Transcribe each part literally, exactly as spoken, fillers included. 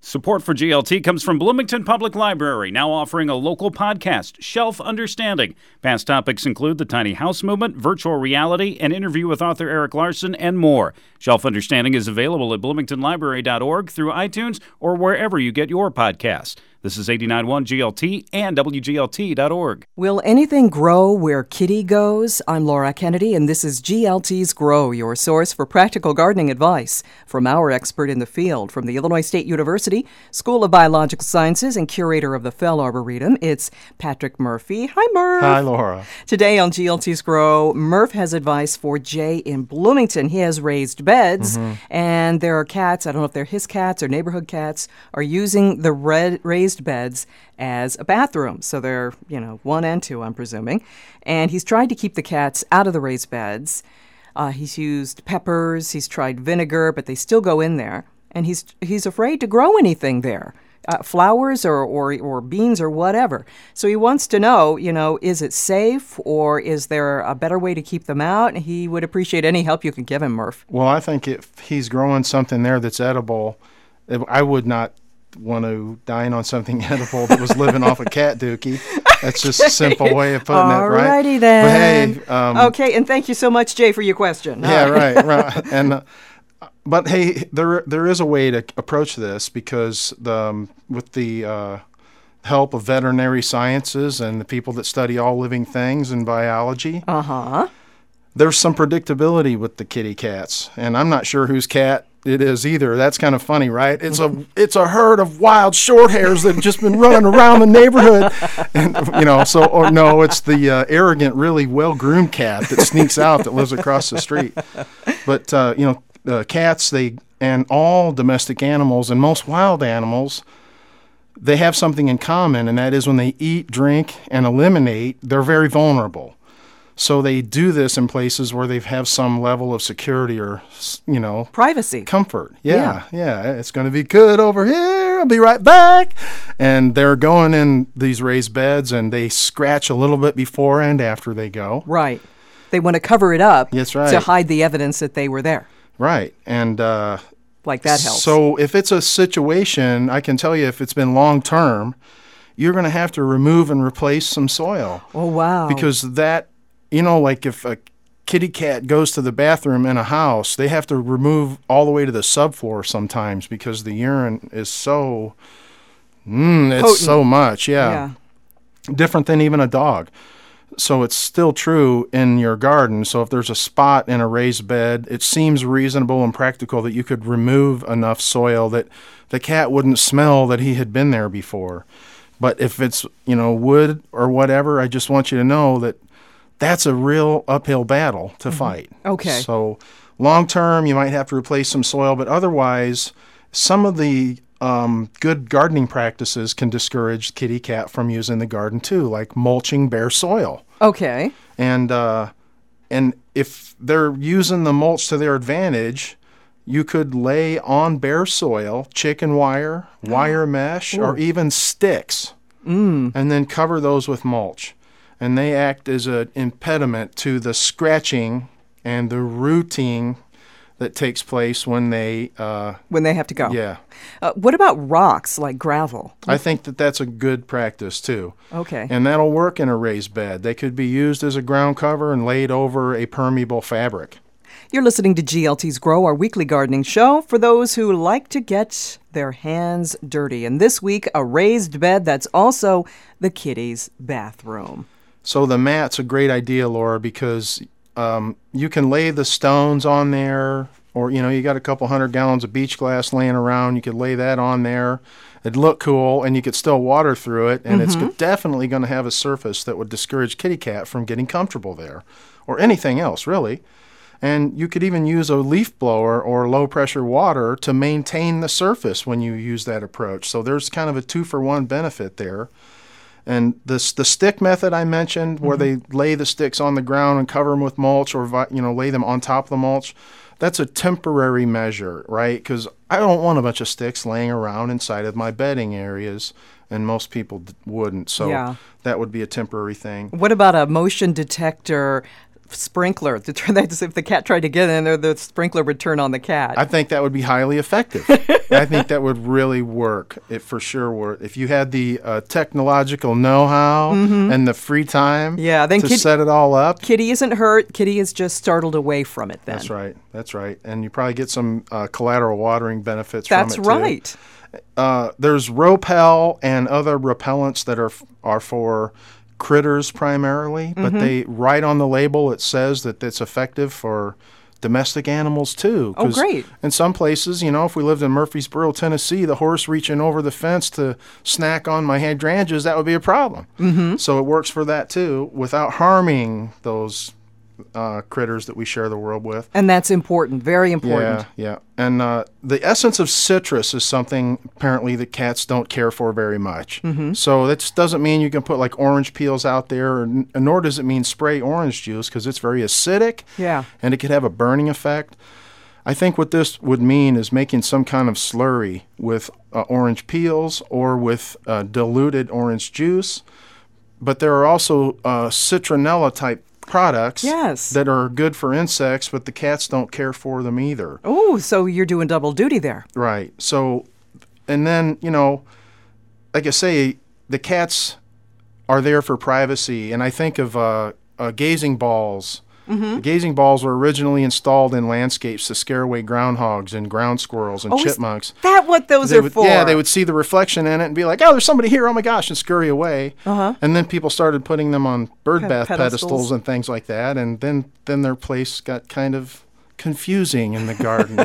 Support for G L T comes from Bloomington Public Library, now offering a local podcast, Shelf Understanding. Past topics include the tiny house movement, virtual reality, an interview with author Erik Larson, and more. Shelf Understanding is available at bloomington library dot org, through iTunes, or wherever you get your podcasts. This is eighty-nine point one G L T and W G L T dot org. Will anything grow where Kitty goes? I'm Laura Kennedy, and this is G L T's Grow, your source for practical gardening advice from our expert in the field. From the Illinois State University School of Biological Sciences and curator of the Fell Arboretum, it's Patrick Murphy. Hi, Murph. Hi, Laura. Today on G L T's Grow, Murph has advice for Jay in Bloomington. He has raised beds, mm-hmm. and there are cats, I don't know if they're his cats or neighborhood cats, are using the red, raised beds as a bathroom. So they're, you know, one and two, I'm presuming. And he's tried to keep the cats out of the raised beds. Uh, he's used peppers, he's tried vinegar, but they still go in there. And he's he's afraid to grow anything there, uh, flowers or, or or beans or whatever. So he wants to know, you know, is it safe or is there a better way to keep them out? He would appreciate any help you can give him, Murph. Well, I think if he's growing something there that's edible, I would not want to dine on something edible that was living off a cat dookie. That's just a simple way of putting Alrighty it, right? Alrighty then. But hey, um, okay, and thank you so much, Jay, for your question. Yeah, uh, right, right. And uh, but hey, there there is a way to approach this because the um, with the uh, help of veterinary sciences and the people that study all living things and biology. Uh huh. There's some predictability with the kitty cats, and I'm not sure whose cat it is either. That's kind of funny, right? It's a it's a herd of wild short hairs that have just been running around the neighborhood, and you know. So, or no, it's the uh, arrogant, really well-groomed cat that sneaks out that lives across the street. But uh, you know, uh, cats, they and all domestic animals and most wild animals, they have something in common, and that is when they eat, drink, and eliminate, they're very vulnerable. So they do this in places where they have some level of security or, you know, privacy, comfort. Yeah, yeah, yeah. It's going to be good over here. I'll be right back. And they're going in these raised beds, and they scratch a little bit before and after they go. Right. They want to cover it up. That's right. To hide the evidence that they were there. Right. And uh, like that helps. So if it's a situation, I can tell you if it's been long term, you're going to have to remove and replace some soil. Oh, wow. Because that. You know, like if a kitty cat goes to the bathroom in a house, they have to remove all the way to the subfloor sometimes because the urine is so, mm, it's potent. So much, yeah. yeah. Different than even a dog. So it's still true in your garden. So if there's a spot in a raised bed, it seems reasonable and practical that you could remove enough soil that the cat wouldn't smell that he had been there before. But if it's, you know, wood or whatever, I just want you to know that that's a real uphill battle to mm-hmm. fight. Okay. So long term, you might have to replace some soil, but otherwise, some of the um, good gardening practices can discourage kitty cat from using the garden too, like mulching bare soil. Okay. And uh, and if they're using the mulch to their advantage, you could lay on bare soil chicken wire, wire mesh, Ooh. or even sticks, mm. and then cover those with mulch. And they act as an impediment to the scratching and the rooting that takes place when they... Uh, when they have to go. Yeah. Uh, what about rocks, like gravel? I think that that's a good practice, too. Okay. And that'll work in a raised bed. They could be used as a ground cover and laid over a permeable fabric. You're listening to G L T's Grow, our weekly gardening show for those who like to get their hands dirty. And this week, a raised bed that's also the kitty's bathroom. So the mat's a great idea, Laura, because um, you can lay the stones on there, or, you know, you got a couple hundred gallons of beach glass laying around. You could lay that on there. It'd look cool, and you could still water through it, and mm-hmm. it's definitely going to have a surface that would discourage kitty cat from getting comfortable there, or anything else, really. And you could even use a leaf blower or low-pressure water to maintain the surface when you use that approach. So there's kind of a two-for-one benefit there. And this, the stick method I mentioned, where mm-hmm. they lay the sticks on the ground and cover them with mulch, or you know, lay them on top of the mulch, that's a temporary measure, right? Because I don't want a bunch of sticks laying around inside of my bedding areas, and most people d- wouldn't. So yeah. that would be a temporary thing. What about a motion detector sprinkler to turn that, if the cat tried to get in there, the sprinkler would turn on the cat. I think that would be highly effective. I think that would really work. It for sure would. If you had the uh, technological know-how mm-hmm. and the free time yeah, then to Kit- set it all up. Kitty isn't hurt. Kitty is just startled away from it then. That's right. That's right. And you probably get some uh, collateral watering benefits That's from it, right. too. Uh, there's Ropel and other repellents that are are for critters primarily, but mm-hmm. they right on the label it says that it's effective for domestic animals too. Oh, great. In some places, you know, if we lived in Murfreesboro, Tennessee, the horse reaching over the fence to snack on my hydrangeas, that would be a problem. Mm-hmm. So it works for that too without harming those Uh, critters that we share the world with. And that's important, very important. Yeah, yeah. And uh, the essence of citrus is something apparently that cats don't care for very much. Mm-hmm. So that doesn't mean you can put like orange peels out there, or, nor does it mean spray orange juice because it's very acidic. Yeah. And it could have a burning effect. I think what this would mean is making some kind of slurry with uh, orange peels or with uh, diluted orange juice. But there are also uh, citronella type products yes. that are good for insects, but the cats don't care for them either. Oh, so you're doing double duty there. Right. So, and then, you know, like I say, the cats are there for privacy. And I think of uh, uh, gazing balls. Mm-hmm. The gazing balls were originally installed in landscapes to scare away groundhogs and ground squirrels and oh, chipmunks. Is that what those they are would, for? Yeah, they would see the reflection in it and be like, oh, there's somebody here, oh my gosh, and scurry away. Uh-huh. And then people started putting them on bird Pe- bath pedestals. pedestals and things like that. And then, then their place got kind of confusing in the garden.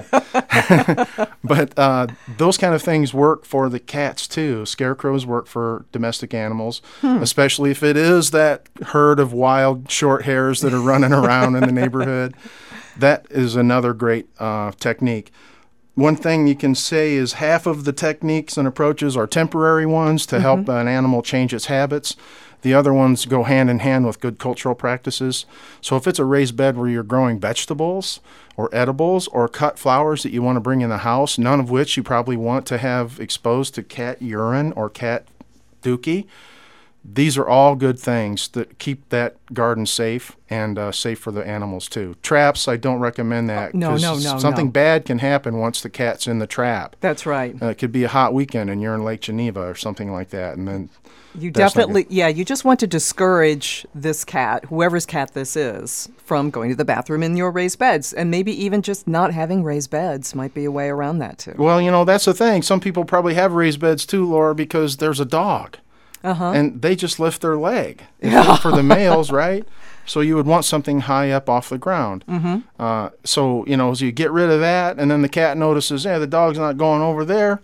But uh, those kind of things work for the cats too. Scarecrows work for domestic animals, hmm. especially if it is that herd of wild short hairs that are running around in the neighborhood. That is another great uh, technique. One thing you can say is half of the techniques and approaches are temporary ones to mm-hmm. help an animal change its habits. The other ones go hand in hand with good cultural practices. So if it's a raised bed where you're growing vegetables or edibles or cut flowers that you want to bring in the house, none of which you probably want to have exposed to cat urine or cat dookie, these are all good things that keep that garden safe and uh, safe for the animals too. Traps, I don't recommend that. No, no, no, Something no. bad can happen once the cat's in the trap. That's right. Uh, it could be a hot weekend and you're in Lake Geneva or something like that, and then you that's definitely, yeah, you just want to discourage this cat, whoever's cat this is, from going to the bathroom in your raised beds, and maybe even just not having raised beds might be a way around that too. Well, you know, that's the thing. Some people probably have raised beds too, Laura, because there's a dog. Uh-huh. And they just lift their leg yeah. for the males, right? So you would want something high up off the ground. Mm-hmm. Uh, so, you know, so you get rid of that, and then the cat notices, yeah, the dog's not going over there.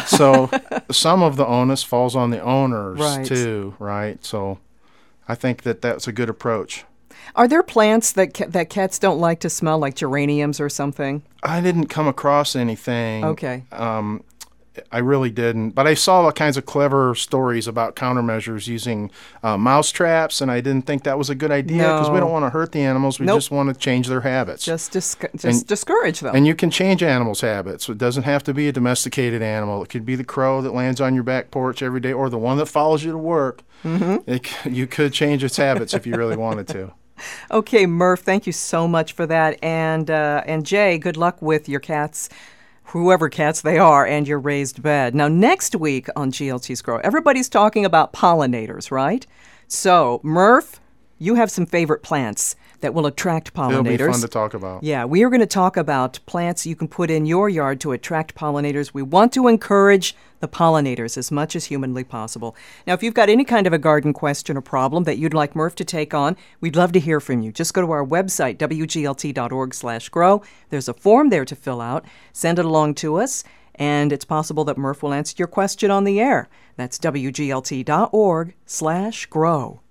So some of the onus falls on the owners, right. too, right? So I think that that's a good approach. Are there plants that ca- that cats don't like to smell, like geraniums or something? I didn't come across anything. Okay. Um, I really didn't. But I saw all kinds of clever stories about countermeasures using uh, mouse traps, and I didn't think that was a good idea because No. we don't want to hurt the animals. We Nope. just want to change their habits. Just dis- just And- discourage them. And you can change animals' habits. It doesn't have to be a domesticated animal. It could be the crow that lands on your back porch every day or the one that follows you to work. Mm-hmm. It, c- you could change its habits if you really wanted to. Okay, Murph, thank you so much for that. And uh, and Jay, good luck with your cats, whoever cats they are, and your raised bed. Now, next week on G L T's Grow, everybody's talking about pollinators, right? So, Murph, you have some favorite plants that will attract pollinators. It'll be fun to talk about. Yeah, we are going to talk about plants you can put in your yard to attract pollinators. We want to encourage the pollinators as much as humanly possible. Now, if you've got any kind of a garden question or problem that you'd like Murph to take on, we'd love to hear from you. Just go to our website, w g l t dot org slash grow. There's a form there to fill out. Send it along to us, and it's possible that Murph will answer your question on the air. That's w g l t dot org slash grow.